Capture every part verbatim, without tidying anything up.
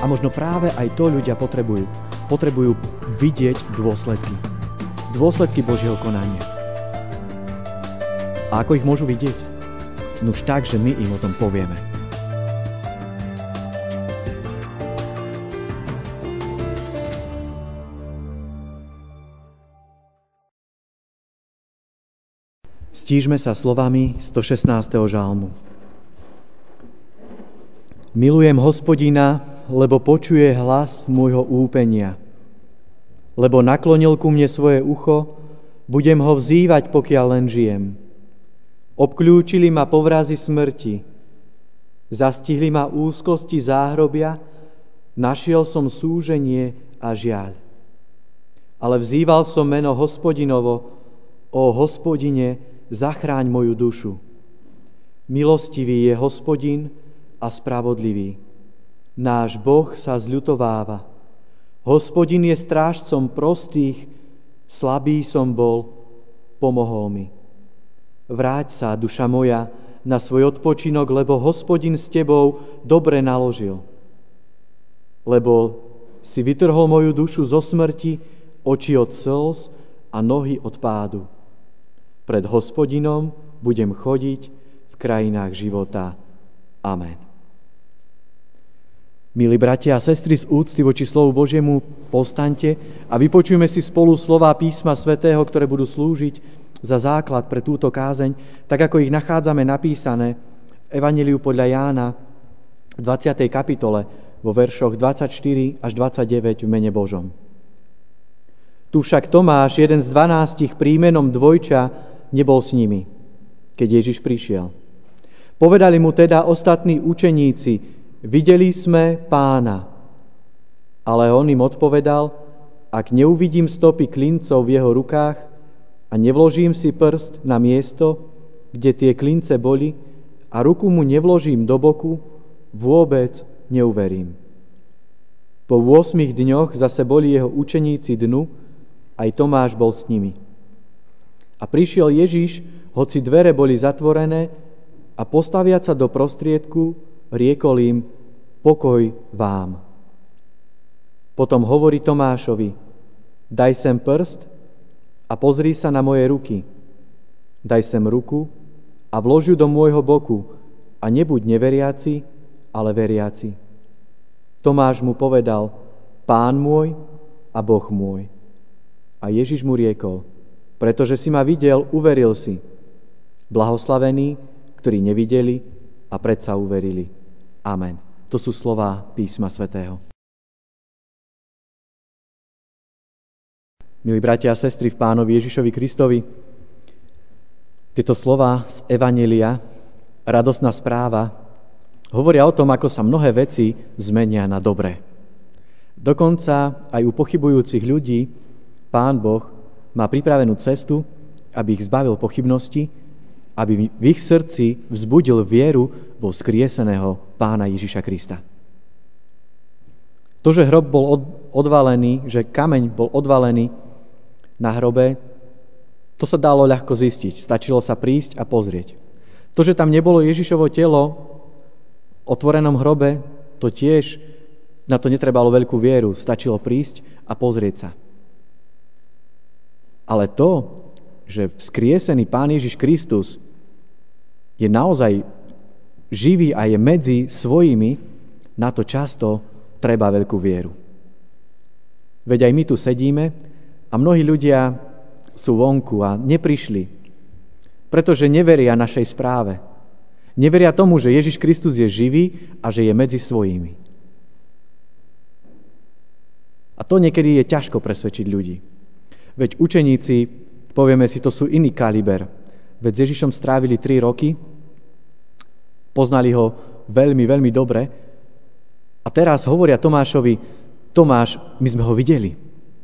A možno práve aj to ľudia potrebujú. Potrebujú vidieť dôsledky. Dôsledky Božieho konania. A ako ich môžu vidieť? Nuž tak, že my im o tom povieme. Stížme sa slovami stošestnásteho žalmu. Milujem Hospodina, lebo počuje hlas môjho úpenia. Lebo naklonil ku mne svoje ucho, budem ho vzývať, pokiaľ len žijem. Obkľúčili ma povrazy smrti, zastihli ma úzkosti záhrobia, našiel som súženie a žiaľ. Ale vzýval som meno Hospodinovo, ó Hospodine, zachráň moju dušu. Milostivý je Hospodin a spravodlivý. Náš Boh sa zľutováva. Hospodin je strážcom prostých, slabý som bol, pomohol mi. Vráť sa, duša moja, na svoj odpočinok, lebo Hospodin s tebou dobre naložil. Lebo si vytrhol moju dušu zo smrti, oči od slz a nohy od pádu. Pred Hospodinom budem chodiť v krajinách života. Amen. Milí bratia a sestry, z úcty voči slovu Božiemu povstaňte a vypočujme si spolu slová písma svätého, ktoré budú slúžiť za základ pre túto kázeň, tak ako ich nachádzame napísané v Evanjeliu podľa Jána v dvadsiatej kapitole vo veršoch dvadsaťštyri až dvadsaťdeväť v mene Božom. Tu však Tomáš, jeden z dvanástich príjmenom Dvojča, nebol s nimi, keď Ježiš prišiel. Povedali mu teda ostatní učeníci: videli sme Pána. Ale on im odpovedal: ak neuvidím stopy klincov v jeho rukách a nevložím si prst na miesto, kde tie klince boli, a ruku mu nevložím do boku, vôbec neuverím. Po ôsmich dňoch zase boli jeho učeníci dnu, aj Tomáš bol s nimi. A prišiel Ježiš, hoci dvere boli zatvorené, a postaviac sa do prostriedku, riekol im: pokoj vám. Potom hovorí Tomášovi: daj sem prst a pozri sa na moje ruky. Daj sem ruku a vlož ju do môjho boku a nebuď neveriaci, ale veriaci. Tomáš mu povedal: Pán môj a Boh môj. A Ježiš mu riekol: pretože si ma videl, uveril si. Blahoslavení, ktorí nevideli a predsa uverili. Amen. To sú slová písma svätého. Milí bratia a sestry v Pánovi Ježišovi Kristovi, tieto slová z Evanjelia, radosná správa, hovoria o tom, ako sa mnohé veci zmenia na dobré. Dokonca aj u pochybujúcich ľudí Pán Boh má pripravenú cestu, aby ich zbavil pochybnosti, aby v ich srdci vzbudil vieru vo vzkrieseného Pána Ježiša Krista. To, že hrob bol odvalený, že kameň bol odvalený na hrobe, to sa dalo ľahko zistiť. Stačilo sa prísť a pozrieť. To, že tam nebolo Ježišovo telo v otvorenom hrobe, to tiež, na to netrebalo veľkú vieru. Stačilo prísť a pozrieť sa. Ale to, že vzkriesený Pán Ježiš Kristus je naozaj živý a je medzi svojimi, na to často treba veľkú vieru. Veď aj my tu sedíme a mnohí ľudia sú vonku a neprišli, pretože neveria našej správe. Neveria tomu, že Ježiš Kristus je živý a že je medzi svojimi. A to niekedy je ťažko presvedčiť ľudí. Veď učeníci, povieme si, to sú iný kaliber. Veď s Ježišom strávili tri roky, poznali ho veľmi, veľmi dobre a teraz hovoria Tomášovi: Tomáš, my sme ho videli.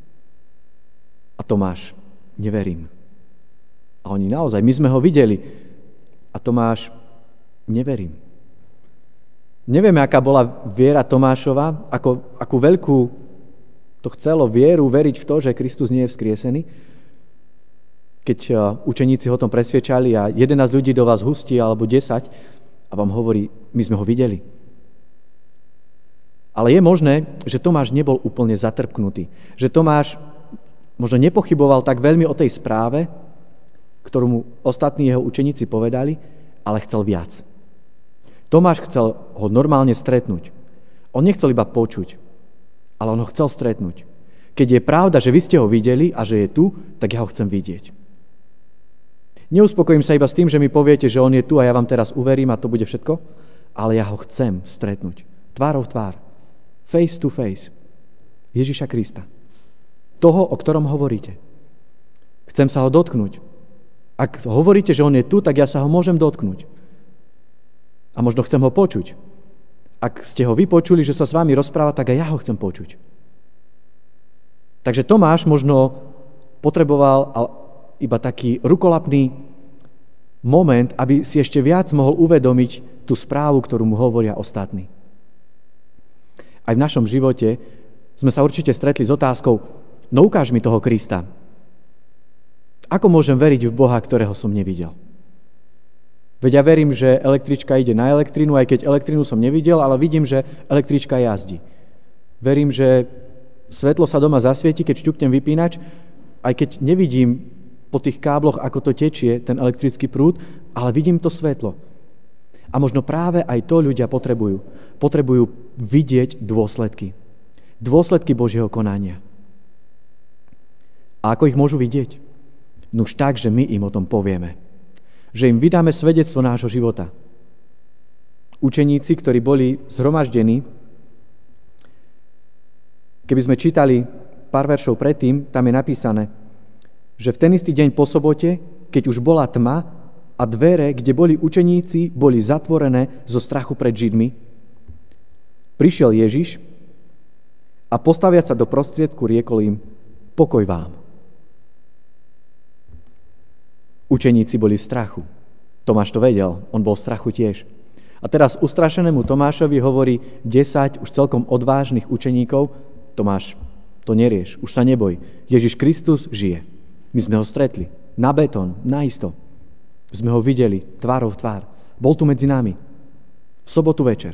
A Tomáš: neverím. A oni: naozaj, my sme ho videli. A Tomáš: neverím. Nevieme, aká bola viera Tomášova, ako, akú veľkú to chcelo vieru veriť v to, že Kristus nie je vzkriesený. Keď učeníci ho tom presviečali a jedenásť ľudí do vás hustí, alebo desať, a vám hovorí: my sme ho videli. Ale je možné, že Tomáš nebol úplne zatrpknutý. Že Tomáš možno nepochyboval tak veľmi o tej správe, ktorú mu ostatní jeho učeníci povedali, ale chcel viac. Tomáš chcel ho normálne stretnúť. On nechcel iba počuť, ale on ho chcel stretnúť. Keď je pravda, že vy ste ho videli a že je tu, tak ja ho chcem vidieť. Neuspokojím sa iba s tým, že mi poviete, že on je tu a ja vám teraz uverím a to bude všetko, ale ja ho chcem stretnúť. Tvárou v tvár. Face to face. Ježiša Krista. Toho, o ktorom hovoríte. Chcem sa ho dotknúť. Ak hovoríte, že on je tu, tak ja sa ho môžem dotknúť. A možno chcem ho počuť. Ak ste ho vypočuli, že sa s vami rozpráva, tak aj ja ho chcem počuť. Takže Tomáš možno potreboval iba taký rukolapný moment, aby si ešte viac mohol uvedomiť tú správu, ktorú mu hovoria ostatní. Aj v našom živote sme sa určite stretli s otázkou, no ukáž mi toho Krista. Ako môžem veriť v Boha, ktorého som nevidel? Veď ja verím, že električka ide na elektrínu, aj keď elektrínu som nevidel, ale vidím, že električka jazdí. Verím, že svetlo sa doma zasvieti, keď šťuknem vypínač, aj keď nevidím po tých kábloch, ako to tečie, ten elektrický prúd, ale vidím to svetlo. A možno práve aj to ľudia potrebujú. Potrebujú vidieť dôsledky. Dôsledky Božieho konania. A ako ich môžu vidieť? Nuž tak, že my im o tom povieme. Že im vydáme svedectvo nášho života. Učeníci, ktorí boli zhromaždení, keby sme čítali pár veršov predtým, tam je napísané, že v ten istý deň po sobote, keď už bola tma a dvere, kde boli učeníci, boli zatvorené zo strachu pred Židmi, prišiel Ježiš a postaviac sa do prostriedku riekol im, pokoj vám. Učeníci boli v strachu. Tomáš to vedel, on bol v strachu tiež. A teraz ustrašenému Tomášovi hovorí desať už celkom odvážnych učeníkov, Tomáš, to nerieš, už sa neboj, Ježiš Kristus žije. My sme ho stretli, na betón, na isto. Sme ho videli tvárou v tvár. Bol tu medzi nami. V sobotu večer.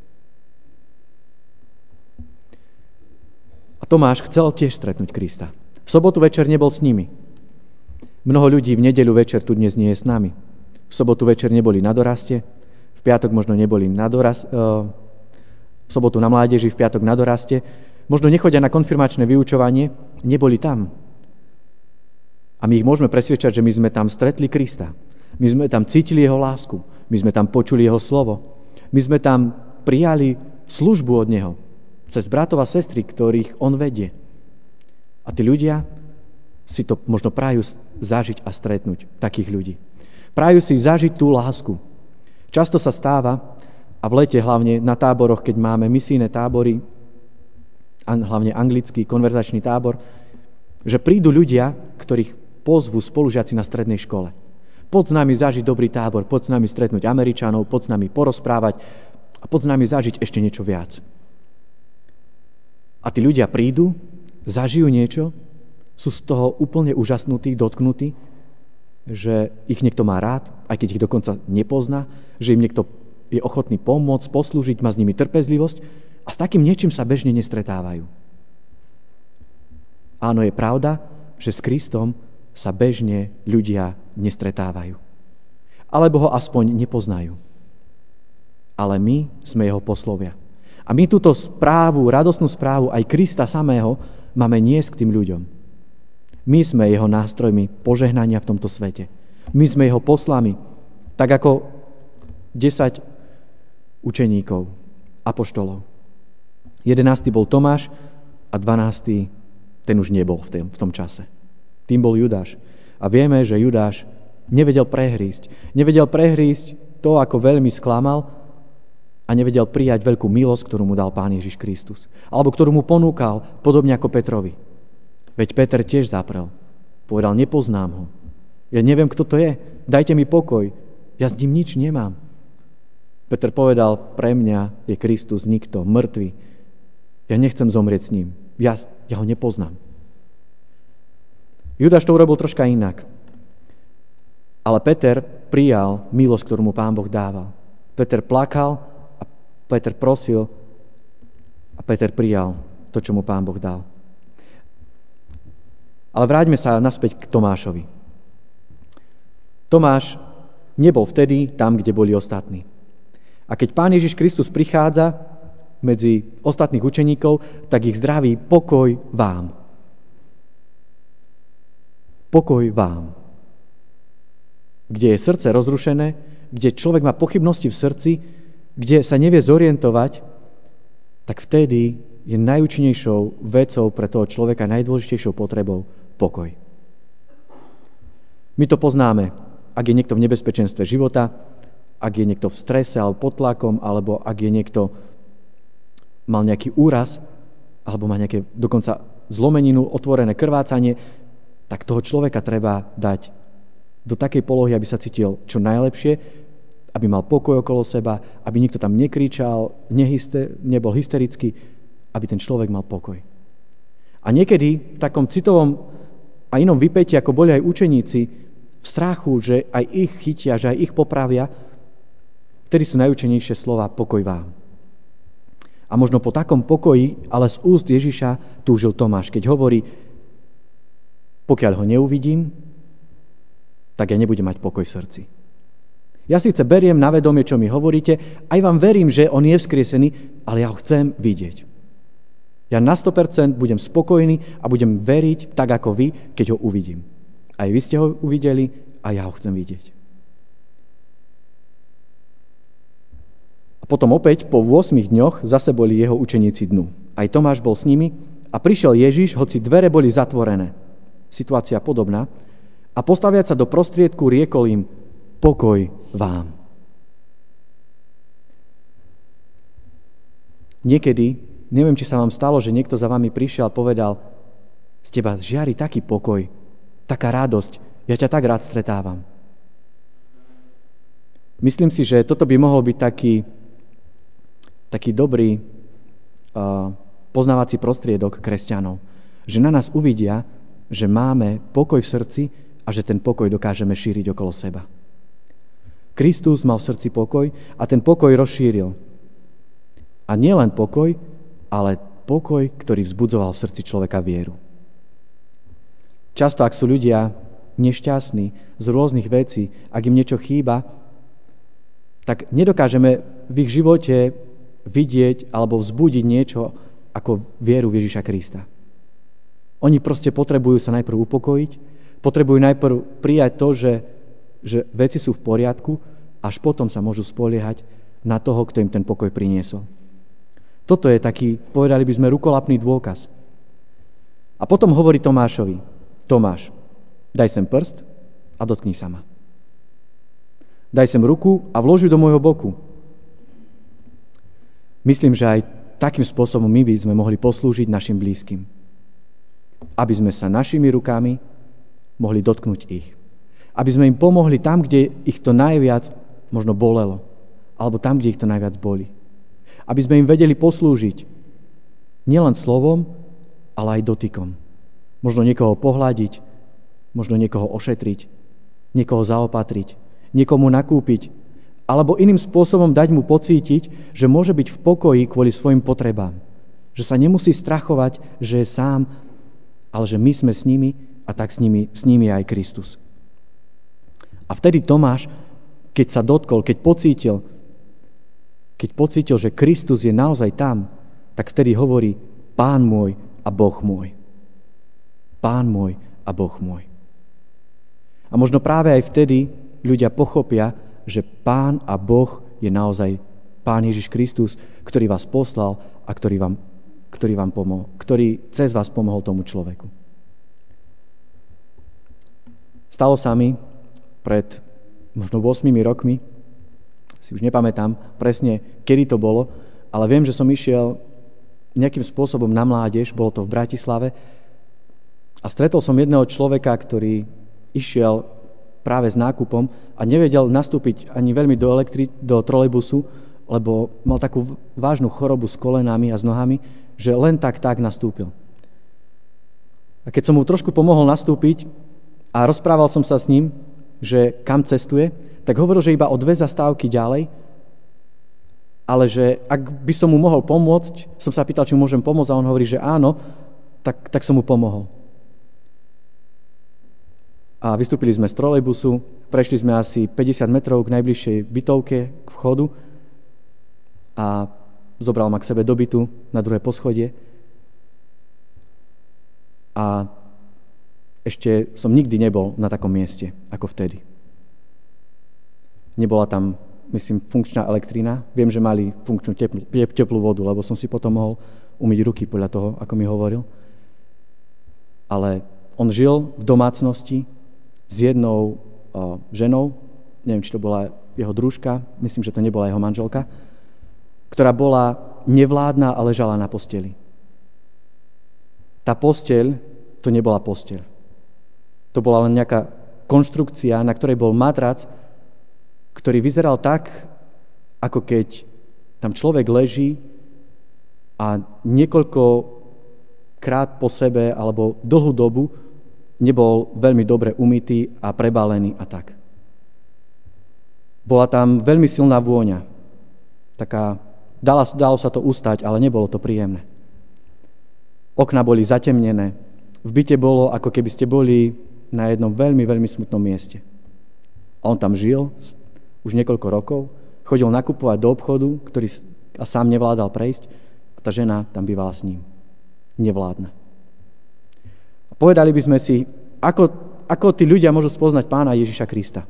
A Tomáš chcel tiež stretnúť Krista. V sobotu večer nebol s nimi. Mnoho ľudí v nedeľu večer tu dnes nie je s nami. V sobotu večer neboli na doraste, v piatok možno neboli na doraz, v sobotu na mládeži, v piatok na doraste, možno nechodia na konfirmačné vyučovanie, neboli tam. A my ich môžeme presvedčať, že my sme tam stretli Krista. My sme tam cítili jeho lásku. My sme tam počuli jeho slovo. My sme tam prijali službu od neho. Cez bratov a sestry, ktorých on vedie. A tí ľudia si to možno prajú zažiť a stretnúť. Takých ľudí. Prajú si zažiť tú lásku. Často sa stáva, a v lete hlavne na táboroch, keď máme misijné tábory, hlavne anglický konverzačný tábor, že prídu ľudia, ktorých pozvú spolužiaci na strednej škole. Poď s nami zažiť dobrý tábor, poď s nami stretnúť Američanov, poď s nami porozprávať a poď s nami zažiť ešte niečo viac. A tí ľudia prídu, zažijú niečo, sú z toho úplne úžasnutí, dotknutí, že ich niekto má rád, aj keď ich dokonca nepozná, že im niekto je ochotný pomôcť, poslúžiť, má s nimi trpezlivosť a s takým niečím sa bežne nestretávajú. Áno, je pravda, že s Kristom sa bežne ľudia nestretávajú. Alebo ho aspoň nepoznajú. Ale my sme jeho poslovia. A my túto správu, radosnú správu aj Krista samého máme niesť k tým ľuďom. My sme jeho nástrojmi požehnania v tomto svete. My sme jeho poslami, tak ako desať učeníkov, apoštolov. Jedenásty bol Tomáš a dvanásty ten už nebol v, tém, v tom čase. Tým bol Judáš. A vieme, že Judáš nevedel prehrísť. Nevedel prehrísť to, ako veľmi sklamal a nevedel prijať veľkú milosť, ktorú mu dal Pán Ježiš Kristus. Alebo ktorú mu ponúkal, podobne ako Petrovi. Veď Peter tiež zaprel. Povedal, nepoznám ho. Ja neviem, kto to je. Dajte mi pokoj. Ja s ním nič nemám. Peter povedal, pre mňa je Kristus nikto, mŕtvy. Ja nechcem zomrieť s ním. Ja, ja ho nepoznám. Judáš to urobil troška inak. Ale Peter prijal milosť, ktorú mu Pán Boh dával. Peter plakal a Peter prosil, A Peter prijal to, čo mu Pán Boh dal. Ale vráťme sa naspäť k Tomášovi. Tomáš nebol vtedy tam, kde boli ostatní. A keď Pán Ježiš Kristus prichádza medzi ostatných učeníkov, tak ich zdraví: pokoj vám. Pokoj vám. Kde je srdce rozrušené, kde človek má pochybnosti v srdci, kde sa nevie zorientovať, tak vtedy je najúčinnejšou vecou pre toho človeka, najdôležitejšou potrebou pokoj. My to poznáme, ak je niekto v nebezpečenstve života, ak je niekto v strese alebo pod tlakom, alebo ak je niekto mal nejaký úraz, alebo má nejaké dokonca zlomeninu, otvorené krvácanie, tak toho človeka treba dať do takej polohy, aby sa cítil čo najlepšie, aby mal pokoj okolo seba, aby nikto tam nekričal, nehyster, nebol hysterický, aby ten človek mal pokoj. A niekedy v takom citovom a inom vypätí, ako boli aj učeníci, v strachu, že aj ich chytia, že aj ich popravia, vtedy sú najúčinnejšie slova: pokoj vám. A možno po takom pokoji, ale z úst Ježiša túžil Tomáš, keď hovorí: pokiaľ ho neuvidím, tak ja nebudem mať pokoj v srdci. Ja síce beriem na vedomie, čo mi hovoríte, aj vám verím, že on je vzkriesený, ale ja ho chcem vidieť. Ja na sto percent budem spokojný a budem veriť tak, ako vy, keď ho uvidím. Aj vy ste ho uvideli a ja ho chcem vidieť. A potom opäť po ôsmich dňoch zase boli jeho učeníci dnu. Aj Tomáš bol s nimi a prišiel Ježiš, hoci dvere boli zatvorené. Situácia podobná. A postaviať sa do prostriedku riekol im: pokoj vám. Niekedy, neviem, či sa vám stalo, že niekto za vami prišiel a povedal: z teba žiari taký pokoj, taká radosť, ja ťa tak rád stretávam. Myslím si, že toto by mohol byť taký, taký dobrý uh, poznávací prostriedok kresťanov. Že na nás uvidia, že máme pokoj v srdci a že ten pokoj dokážeme šíriť okolo seba. Kristus mal v srdci pokoj a ten pokoj rozšíril. A nie len pokoj, ale pokoj, ktorý vzbudzoval v srdci človeka vieru. Často, ak sú ľudia nešťastní z rôznych vecí, ak im niečo chýba, tak nedokážeme v ich živote vidieť alebo vzbudiť niečo ako vieru v Ježiša Krista. Oni proste potrebujú sa najprv upokojiť, potrebujú najprv prijať to, že, že veci sú v poriadku, až potom sa môžu spoliehať na toho, kto im ten pokoj priniesol. Toto je taký, povedali by sme, rukolapný dôkaz. A potom hovorí Tomášovi: Tomáš, daj sem prst a dotkni sa ma. Daj sem ruku a vlož ju do môjho boku. Myslím, že aj takým spôsobom my by sme mohli poslúžiť našim blízkym. Aby sme sa našimi rukami mohli dotknúť ich. Aby sme im pomohli tam, kde ich to najviac možno bolelo. Alebo tam, kde ich to najviac boli. Aby sme im vedeli poslúžiť nielen slovom, ale aj dotykom. Možno niekoho pohľadiť, možno niekoho ošetriť, niekoho zaopatriť, niekomu nakúpiť, alebo iným spôsobom dať mu pocítiť, že môže byť v pokoji kvôli svojim potrebám. Že sa nemusí strachovať, že je sám, ale že my sme s nimi a tak s nimi, s nimi aj Kristus. A vtedy Tomáš, keď sa dotkol, keď pocítil, keď pocítil, že Kristus je naozaj tam, tak vtedy hovorí: Pán môj a Boh môj. Pán môj a Boh môj. A možno práve aj vtedy ľudia pochopia, že Pán a Boh je naozaj Pán Ježiš Kristus, ktorý vás poslal a ktorý vám, ktorý vám pomohol, ktorý cez vás pomohol tomu človeku. Stalo sa mi pred možno ôsmimi rokmi, si už nepamätám presne, kedy to bolo, ale viem, že som išiel nejakým spôsobom na mládež, bolo to v Bratislave, a stretol som jedného človeka, ktorý išiel práve s nákupom a nevedel nastúpiť ani veľmi do, elektri- do trolejbusu, lebo mal takú vážnu chorobu s kolenami a s nohami, že len tak tak nastúpil. A keď som mu trošku pomohol nastúpiť a rozprával som sa s ním, že kam cestuje, tak hovoril, že iba o dve zastávky ďalej ale že ak by som mu mohol pomôcť, som sa pýtal, či mu môžem pomôcť a on hovorí, že áno, tak, tak som mu pomohol. A vystúpili sme z trolejbusu, prešli sme asi päťdesiat metrov k najbližšej bytovke, k vchodu a zobral ma k sebe do bytu na druhé poschodie. A ešte som nikdy nebol na takom mieste, ako vtedy. Nebola tam, myslím, funkčná elektrina. Viem, že mali funkčnú teplú, teplú vodu, lebo som si potom mohol umyť ruky podľa toho, ako mi hovoril. Ale on žil v domácnosti s jednou o, ženou, neviem, či to bola jeho družka, myslím, že to nebola jeho manželka, ktorá bola nevládna a ležala na posteli. Tá posteľ, to nebola posteľ. To bola len nejaká konštrukcia, na ktorej bol matrac, ktorý vyzeral tak, ako keď tam človek leží a niekoľko krát po sebe alebo dlhú dobu nebol veľmi dobre umytý a prebalený a tak. Bola tam veľmi silná vôňa. Taká, dalo, dalo sa to ustať, ale nebolo to príjemné. Okná boli zatemnené. V byte bolo, ako keby ste boli na jednom veľmi, veľmi smutnom mieste. A on tam žil už niekoľko rokov, chodil nakupovať do obchodu, ktorý a sám nevládal prejsť, a tá žena tam bývala s ním. Nevládna. A povedali by sme si, ako, ako tí ľudia môžu spoznať Pána Ježiša Krista.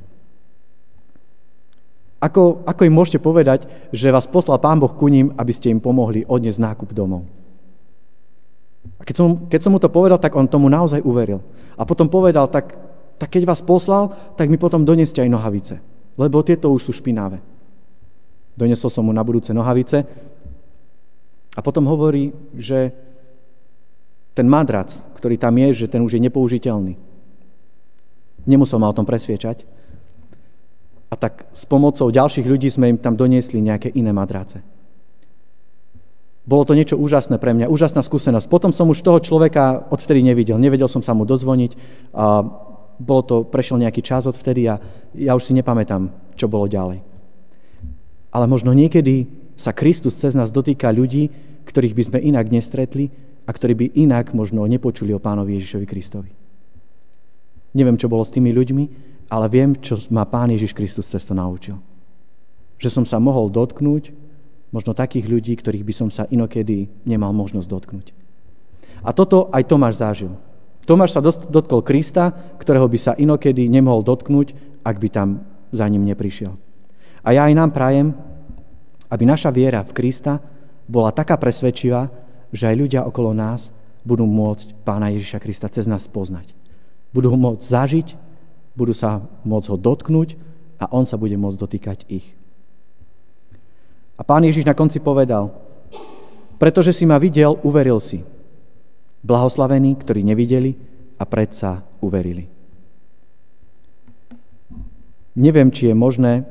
Ako, ako im môžete povedať, že vás poslal Pán Boh ku ním, aby ste im pomohli odniesť nákup domov. A keď som, keď som mu to povedal, tak on tomu naozaj uveril. A potom povedal, tak, tak keď vás poslal, tak mi potom doneste aj nohavice, lebo tieto už sú špinavé. Donesol som mu na budúce nohavice a potom hovorí, že ten madrac, ktorý tam je, že ten už je nepoužiteľný. Nemusel ma o tom presviečať. A tak s pomocou ďalších ľudí sme im tam doniesli nejaké iné madrace. Bolo to niečo úžasné pre mňa, úžasná skúsenosť. Potom som už toho človeka odvtedy nevidel. Nevedel som sa mu dozvoniť. A bolo to, prešiel nejaký čas odvtedy a ja už si nepamätám, čo bolo ďalej. Ale možno niekedy sa Kristus cez nás dotýka ľudí, ktorých by sme inak nestretli a ktorí by inak možno nepočuli o Pánovi Ježišovi Kristovi. Neviem, čo bolo s tými ľuďmi, ale viem, čo ma Pán Ježiš Kristus cez to naučil. Že som sa mohol dotknúť možno takých ľudí, ktorých by som sa inokedy nemal možnosť dotknúť. A toto aj Tomáš zažil. Tomáš sa dotkol Krista, ktorého by sa inokedy nemohol dotknúť, ak by tam za ním neprišiel. A ja aj nám prajem, aby naša viera v Krista bola taká presvedčivá, že aj ľudia okolo nás budú môcť Pána Ježiša Krista cez nás poznať. Budú ho môcť zažiť, budú sa môcť ho dotknúť a on sa bude môcť dotýkať ich. A Pán Ježiš na konci povedal, pretože si ma videl, uveril si. Blahoslavení, ktorí nevideli a predsa uverili. Neviem, či je možné,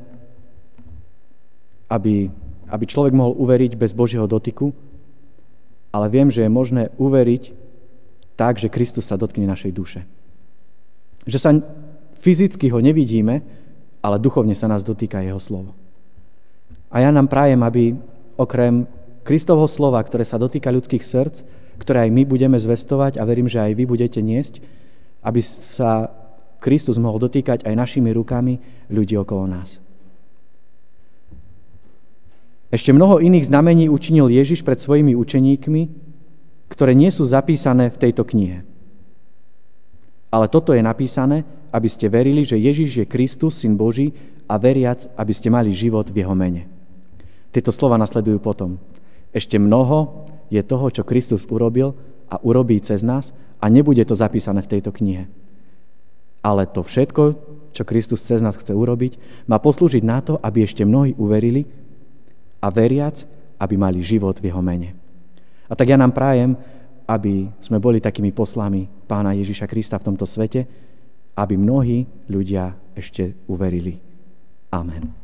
aby, aby človek mohol uveriť bez Božieho dotyku, ale viem, že je možné uveriť tak, že Kristus sa dotkne našej duše. Že sa fyzicky ho nevidíme, ale duchovne sa nás dotýka jeho slovo. A ja nám prajem, aby okrem Kristovho slova, ktoré sa dotýka ľudských srdc, ktoré aj my budeme zvestovať a verím, že aj vy budete niesť, aby sa Kristus mohol dotýkať aj našimi rukami ľudí okolo nás. Ešte mnoho iných znamení učinil Ježiš pred svojimi učeníkmi, ktoré nie sú zapísané v tejto knihe. Ale toto je napísané, aby ste verili, že Ježiš je Kristus, Syn Boží, a veriac, aby ste mali život v jeho mene. Tieto slova nasledujú potom. Ešte mnoho je toho, čo Kristus urobil a urobí cez nás a nebude to zapísané v tejto knihe. Ale to všetko, čo Kristus cez nás chce urobiť, má poslúžiť na to, aby ešte mnohí uverili a veriac, aby mali život v jeho mene. A tak ja nám prajem, aby sme boli takými poslami Pána Ježiša Krista v tomto svete, aby mnohí ľudia ešte uverili. Amen.